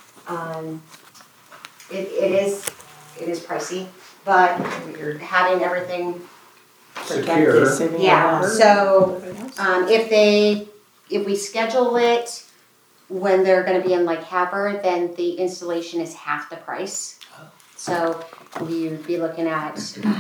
D: It is pricey, but you're having everything,
C: Secure.
D: yeah, so, if we schedule it when they're gonna be in like Happer, then the installation is half the price. So we'd be looking at,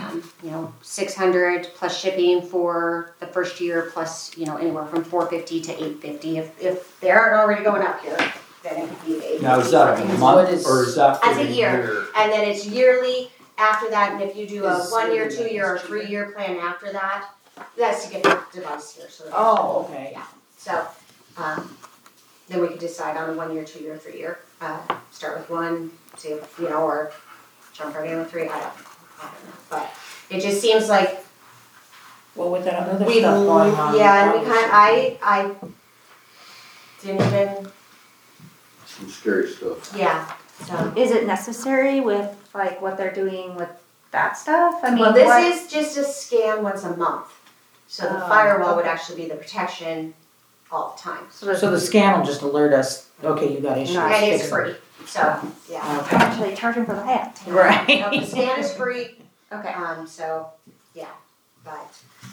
D: 600 plus shipping for the first year, plus, anywhere from $450 to $850. If they aren't already going up here, then it could be $850.
C: Now, is that a month or is that for
D: That's
C: the
D: a year.
C: year?
D: And then it's yearly after that, and if you do a
A: Is
D: 1 year,
A: it
D: 2 year, or
A: cheaper?
D: 3 year plan after that, that's to get the device here, so.
A: Oh, okay.
D: Yeah, so, then we could decide on a 1 year, 2 year, 3 year, start with 1, see if, or jump right in with 3, I don't know, but it just seems like
A: Well, with that other
D: we,
A: stuff going on.
D: yeah, and we I didn't even,
I: Some scary stuff.
D: yeah, so.
E: Is it necessary with like what they're doing with that stuff? I mean,
D: Well,
E: what-
D: this is just a scan once a month, so the
E: Oh,
D: firewall would
E: okay.
D: actually be the protection all the time.
A: So the scan will just alert us, okay, you got issues.
E: Nice.
D: And it's
A: fix them.
D: free, so, yeah.
A: Okay.
E: Actually charging for that.
A: Right.
D: No, the scan is free,
E: Okay.
D: so, yeah, but.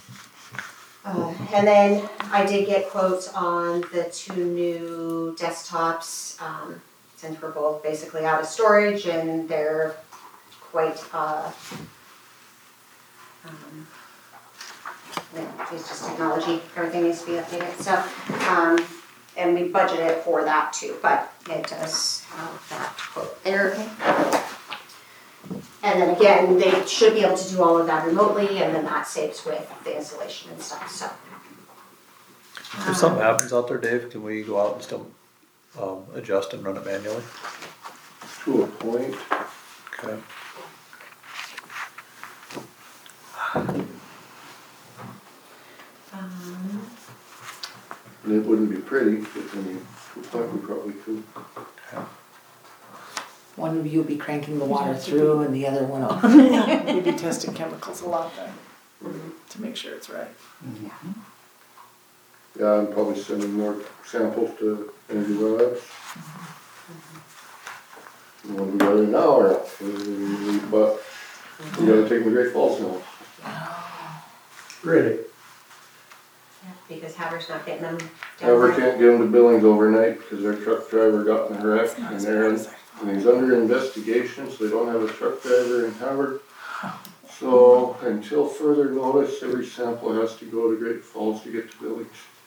D: And then I did get quotes on the 2 new desktops, since we're both basically out of storage and they're quite, it's just technology, everything needs to be updated, so, and we budgeted for that too, but it does have that quote there. And then again, they should be able to do all of that remotely, and then that saves with the installation and stuff, so.
B: If something happens out there, Dave, can we go out and still, adjust and run it manually?
I: To a point,
B: Okay.
I: and it wouldn't be pretty, but I mean, to a point we probably could.
A: One of you will be cranking the water through and the other one will.
H: We'd be testing chemicals a lot there to make sure it's right.
I: Yeah, I'm probably sending more samples to Energy Labs. What do we got in now, or, but we gotta take them to Great Falls now.
C: Really?
D: Yeah, because Haver's not getting them down
I: However,
D: there.
I: can't get them to Billings overnight because their truck driver got in a wreck and he's under investigation, so they don't have a truck driver in Howard. So until further notice, every sample has to go to Great Falls to get to Billings.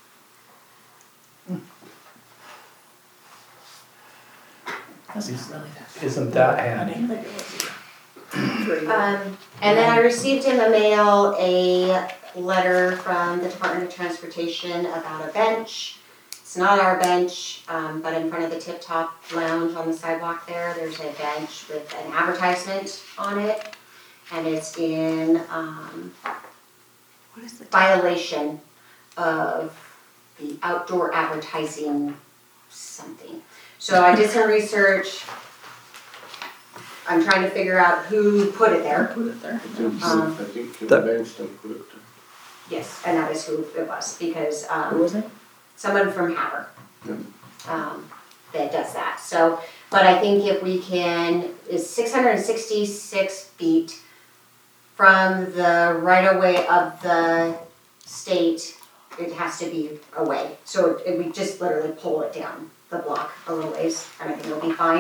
C: Isn't that
H: I
C: handy?
H: didn't think it was either.
D: And then I received in the mail a letter from the Department of Transportation about a bench. It's not our bench, but in front of the Tip Top Lounge on the sidewalk there's a bench with an advertisement on it. And it's in,
E: What is the
D: violation of the outdoor advertising something. So I did some research. I'm trying to figure out who put it there.
H: Put it there.
I: I think Kim
B: That-
I: Bangston put it there.
D: Yes, and that is who it was, because,
H: Who was it?
D: someone from Haver,
I: Yep.
D: that does that, so, but I think if we can, is 666 feet from the right-of-way of the state, it has to be away, so we just literally pull it down the block a little ways, and I think it'll be fine.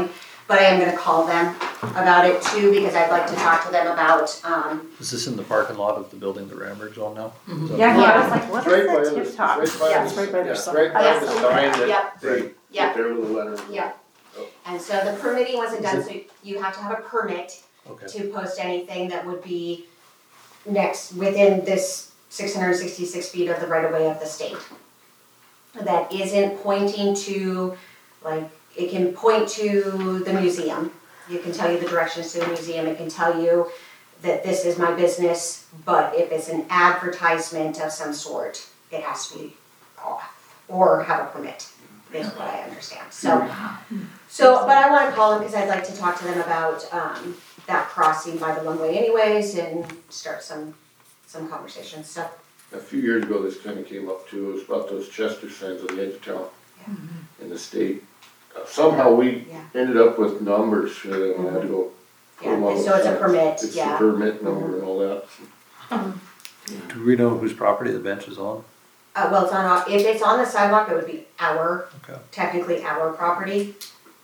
D: but I am gonna call them about it too, because I'd like to talk to them about,
B: Is this in the parking lot of the building that Ramberg's on now? Is that-
E: Yeah, I was like, what
I: It's right by
E: is
I: the,
E: that tip top?
D: Yeah,
H: it's right by their
I: yeah,
H: sign.
I: right by the
D: Yes.
I: sign that
D: Yep.
I: they
D: Yep.
I: put their little letter.
D: Yep. And so the permitting wasn't done, so you have to have a permit
B: Okay.
D: to post anything that would be within this 666 feet of the right of way of the state. That isn't pointing to, like, it can point to the museum. It can tell you the directions to the museum, it can tell you that this is my business, but if it's an advertisement of some sort, it has to be off, or have a permit, is what I understand, so, but I wanna call them, because I'd like to talk to them about, that crossing by the one-way anyways, and start some conversations, so.
I: A few years ago, this kinda came up too, it was about those Chester signs on the edge of town in the state. Somehow we
D: Yeah.
I: ended up with numbers for them, we had to go. put
D: Yeah,
I: them on
D: and
I: the
D: so it's a
I: sign.
D: permit,
I: It's the
D: yeah.
I: permit number and all that.
B: Do we know whose property the bench is on?
D: Well, it's on, if it's on the sidewalk, it would be
B: Okay.
D: technically our property.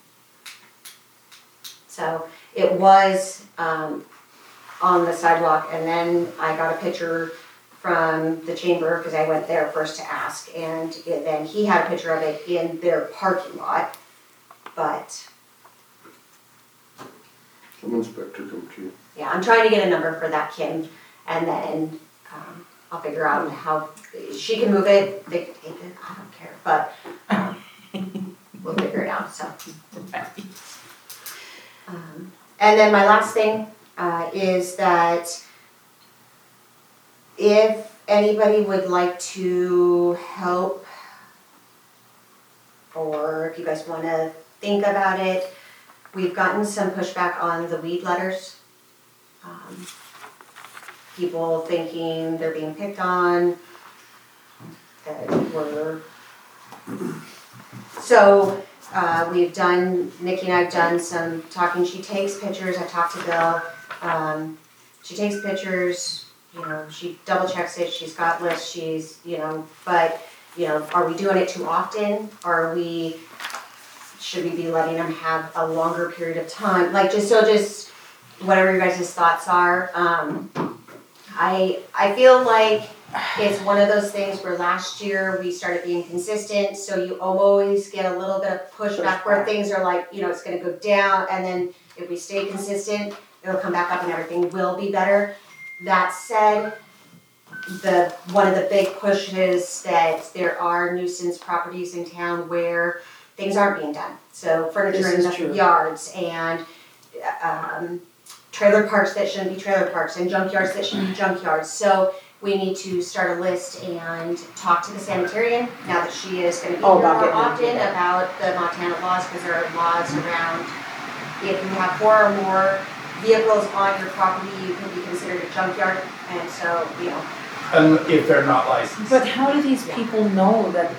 D: So it was, on the sidewalk, and then I got a picture from the chamber, because I went there first to ask, and then he had a picture of it in their parking lot, but,
I: Some inspector come to.
D: yeah, I'm trying to get a number for that Kim, and then, I'll figure out how, she can move it, they can take it, I don't care, but, we'll figure it out, so. And then my last thing, is that if anybody would like to help, or if you guys wanna think about it, we've gotten some pushback on the weed letters. People thinking they're being picked on, that we're, so, Nikki and I've done some talking, she takes pictures, I talked to Bill, she takes pictures, you know, she double checks it, she's got lists, she's, you know, but, you know, are we doing it too often? Should we be letting them have a longer period of time? Like, just whatever your guys' thoughts are. I feel like it's one of those things where last year we started being consistent, so you always get a little bit of pushback where things are like, you know, it's gonna go down, and then if we stay consistent, it'll come back up and everything will be better. That said, one of the big pushes that there are nuisance properties in town where things aren't being done. So furniture in the yards, and trailer parks that shouldn't be trailer parks, and junkyards that shouldn't be junkyards. So we need to start a list and talk to the sanitarian, now that she is gonna be here more often, about the Montana laws, because there are laws around, if you have 4 or more vehicles on your property, you can be considered a junkyard, and so, you know.
C: And if they're not licensed.
A: But how do these people know that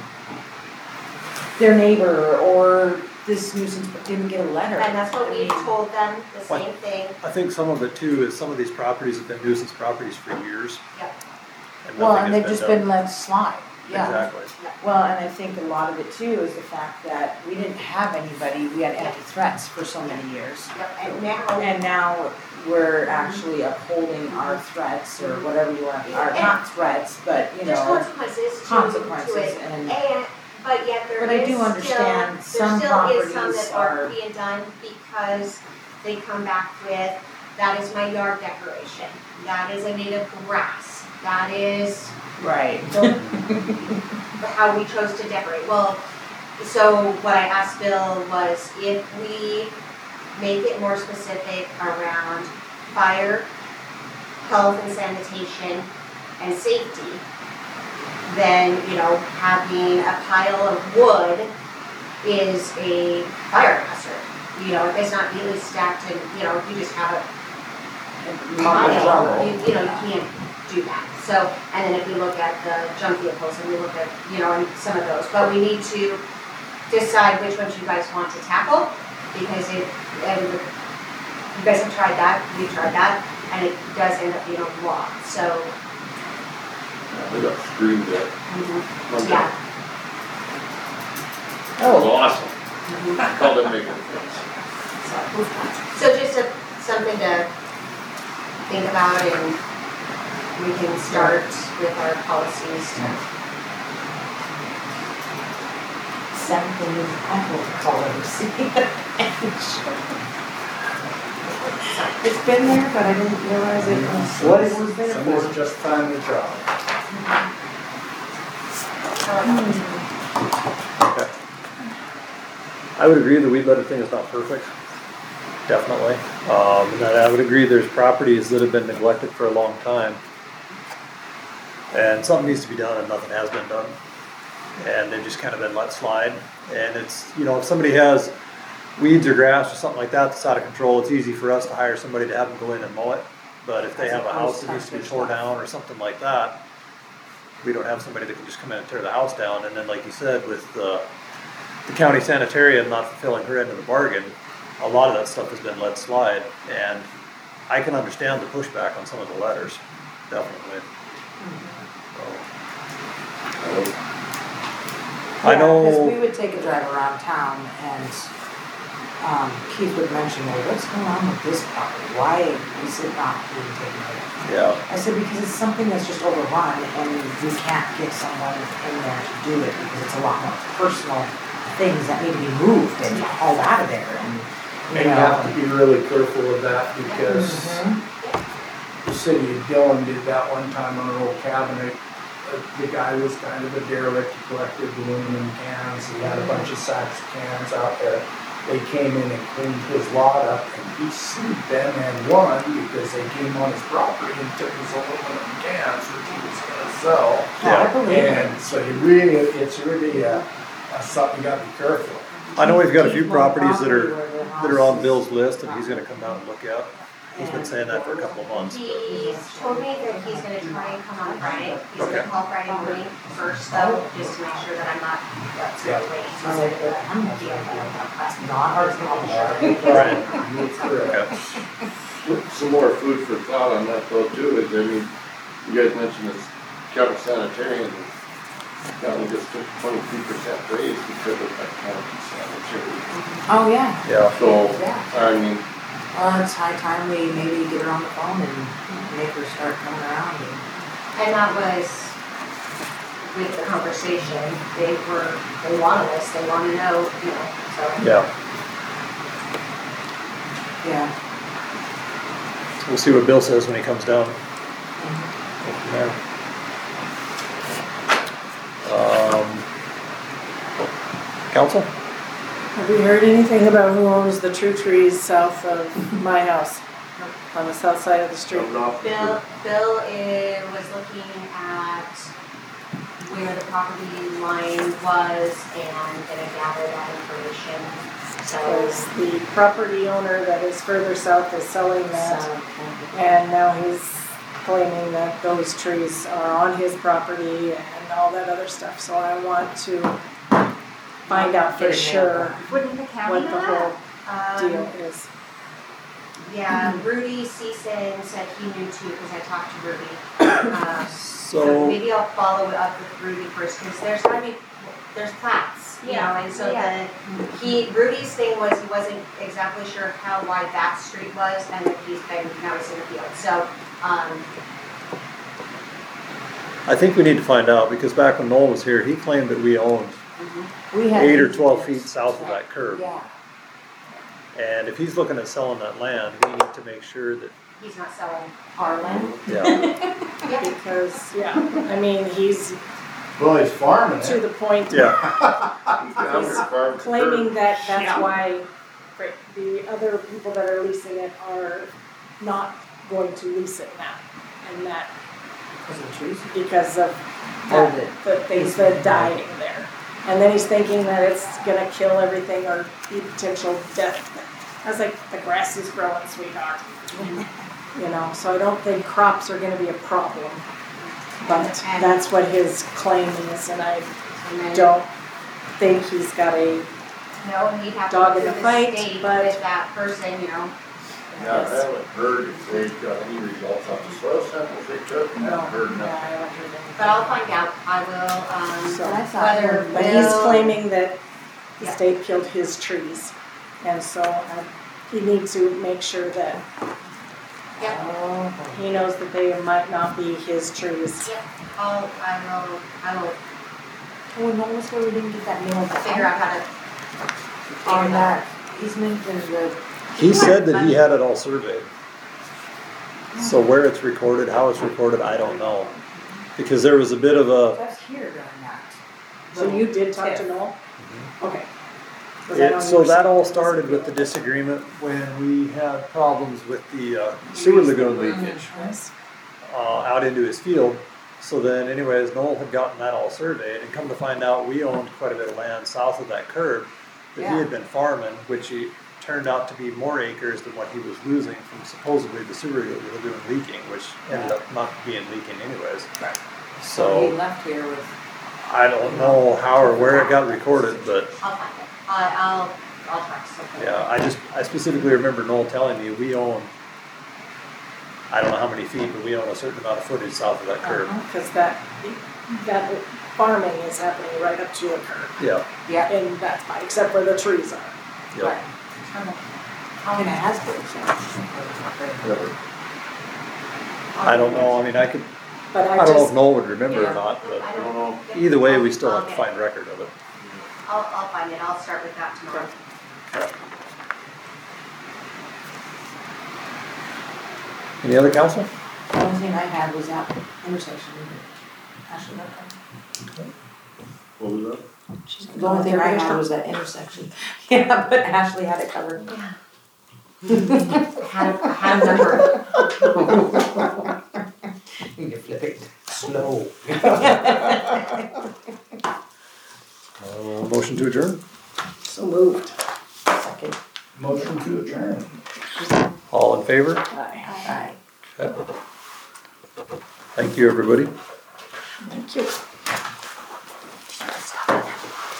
A: their neighbor or this nuisance didn't get a letter?
D: And that's what we told them, the same thing.
B: I think some of it too is some of these properties have been nuisance properties for years.
D: Yep.
A: Well,
B: nothing
A: and
B: has
A: they've just
B: done.
A: been let slide, yeah.
B: Exactly.
A: Well, and I think a lot of it too is the fact that we didn't have anybody, we had empty threats for so many years.
D: Yep,
A: And now we're actually upholding our threats, or whatever you want, or not threats, but you
D: there's
A: know,
D: consequences to
A: consequences,
D: it,
A: and
D: but yet there
A: But I
D: is
A: do understand
D: still,
A: some
D: there still is some
A: properties
D: that aren't being done because they come back with, that is my yard decoration, that is a native grass, that is
A: right.
D: how we chose to decorate. Well, so what I asked Bill was if we make it more specific around fire, health and sanitation, and safety, then, you know, having a pile of wood is a fire hazard. You know, if it's not neatly stacked and, you know, you just have a pile, you know, you can't do that. So, and then if we look at the junk vehicles and we look at, you know, and some of those, but we need to decide which ones you guys want to tackle, because you guys have tried that, we've tried that, and it does end up being a lot, so.
I: They got screamed at.
D: Yeah.
I: That was awesome. Called them making things.
D: So just something to think about, and we can start with our policies.
A: Something is apple colors. It's been there, but I didn't realize it was what it was there for.
C: Somebody's just trying to job.
B: Okay. I would agree the weed litter thing is not perfect, definitely. And I would agree there's properties that have been neglected for a long time. And something needs to be done and nothing has been done. And they've just kind of been let slide. And it's, you know, if somebody has weeds or grass or something like that that's out of control, it's easy for us to hire somebody to have them go in and mow it. But if they have a house that needs to be tore down or something like that, we don't have somebody that can just come in and tear the house down. And then, like you said, with the county sanitarian not fulfilling her end of the bargain, a lot of that stuff has been let slide. And I can understand the pushback on some of the letters, definitely. I know.
A: Because we would take a drive around town and Keith would mention, well, what's going on with this property? Why is it not being taken care of?
B: Yeah.
A: I said, because it's something that's just overrun and we can't get someone in there to do it because it's a lot more personal things that need to be moved and hauled out of there. And
C: And you have to be really careful of that because the city of Dillon did that one time on an old cabinet. The guy was kind of a derelict, he collected aluminum cans, he had a bunch of sacks of cans out there. They came in and cleaned his lot up and he sued them and won because they came on his property and took his aluminum cans, which he was gonna sell.
A: I believe it.
C: And so it's really something you gotta be careful.
B: I know we've got a few properties that are on Bill's list and he's gonna come down and look at. He's been saying that for a couple of months.
D: He's told me that he's gonna try and come on Friday. He's
B: Okay.
D: gonna call Friday morning first though, just to make sure that I'm not, that's really late. He said that I'm gonna be
A: Not our problem.
C: Right. That's correct.
I: Okay. Some more food for thought on that though too, is, I mean, you guys mentioned this county sanitarian, county just took 22% raise because of that county sanitarian.
A: Oh, yeah.
B: Yeah.
I: So,
A: Yeah.
I: I mean,
A: Well, it's high time we maybe get her on the phone and make her start coming around.
D: And that was with the conversation, they wanted us, they wanna know, you know, so.
B: Yeah.
A: Yeah.
B: We'll see what Bill says when he comes down. Go from there. Council?
H: Have you heard anything about who owns the true trees south of my house? On the south side of the street?
D: Bill was looking at where the property line was and gonna gather that information, so.
H: Because the property owner that is further south is selling that, and now he's claiming that those trees are on his property and all that other stuff, so I want to find out for sure
D: Wouldn't the county
H: what
D: know
H: the
D: that?
H: whole deal is.
D: Yeah, Rudy Season said he knew too, because I talked to Rudy. So maybe I'll follow it up with Rudy first, because there's plats, you know, and so Rudy's thing was he wasn't exactly sure how wide that street was, and that now he's in the field, so,
B: I think we need to find out, because back when Noel was here, he claimed that we owned
A: We had
B: 8 or 12 feet south of that curb.
A: Yeah.
B: And if he's looking at selling that land, we need to make sure that,
D: he's not selling.
A: Our land.
B: yeah,
H: Because, I mean, he's
C: Well, he's farming
H: to
C: it.
H: the point
B: yeah,
H: of claiming that that's why the other people that are leasing it are not going to lease it now. And that
A: Because of the trees.
H: because of
A: Oh,
H: the things that dying there. And then he's thinking that it's gonna kill everything or be potential death. I was like, the grass is growing, sweetheart. You know, so I don't think crops are gonna be a problem. But that's what his claim is, and I don't think he's got a,
D: No, and he'd have to
H: Dog
D: go
H: in
D: through
H: the
D: the
H: fight,
D: state
H: but-
D: with that person, you know.
I: yeah, I haven't heard if they've got any results on the soil samples they took, I
H: no,
I: haven't heard
H: yeah,
I: nothing.
H: I haven't heard anything.
D: But I'll find out, I will,
H: So-
D: whether
H: But he's
D: Bill-
H: claiming that the
D: Yeah.
H: state killed his trees. And so I you need to make sure that
A: Oh,
H: he knows that they might not be his trees.
D: Yep, I will
A: oh, and what was where we didn't get that nailed
D: figure
A: down?
D: out how to
A: On
D: figure
A: that easement and the,
B: He said that he had it all surveyed. So where it's recorded, how it's recorded, I don't know. Because there was a bit of a,
A: that's here during that.
H: So you did talk to Noel? Okay. Was that on
B: so
H: your
B: that all
H: side?
B: started with the disagreement when we had problems with the sewer lagoon leakage out into his field. So then anyways, Noel had gotten that all surveyed and come to find out we owned quite a bit of land south of that curb that he had been farming, which he turned out to be more acres than what he was losing from supposedly the sewer lagoon leaking, which ended up not being leaking anyways.
A: Right. So he
B: So
A: left here with,
B: I don't know how or where it got recorded, but
D: I'll find it. I'll talk to somebody.
B: yeah, I specifically remember Noel telling me we own, I don't know how many feet, but we own a certain amount of footage south of that curb.
H: Because that farming is happening right up to the curb.
B: Yeah,
A: yeah,
H: And that's fine, except where the trees are.
B: yeah.
A: right. And it has been,
B: I don't know, I mean, I
H: But
B: don't know if
H: just,
B: Noel would remember
D: Yeah.
B: or not,
D: I
B: but
D: don't know.
B: either way, we still have to
D: I'll
B: find record of it.
D: I'll find it, I'll start with that tomorrow.
B: Any other council?
A: the only thing I had was that intersection. Ashley, that one.
I: What was that?
A: The only thing I had was that intersection. Yeah, but Ashley had it covered.
D: I had a number.
A: You can flip it slow.
B: Motion to adjourn?
H: so moved.
A: Second.
C: Motion to adjourn.
B: All in favor?
H: Aye.
A: Alright.
B: Okay. Thank you, everybody.
H: Thank you.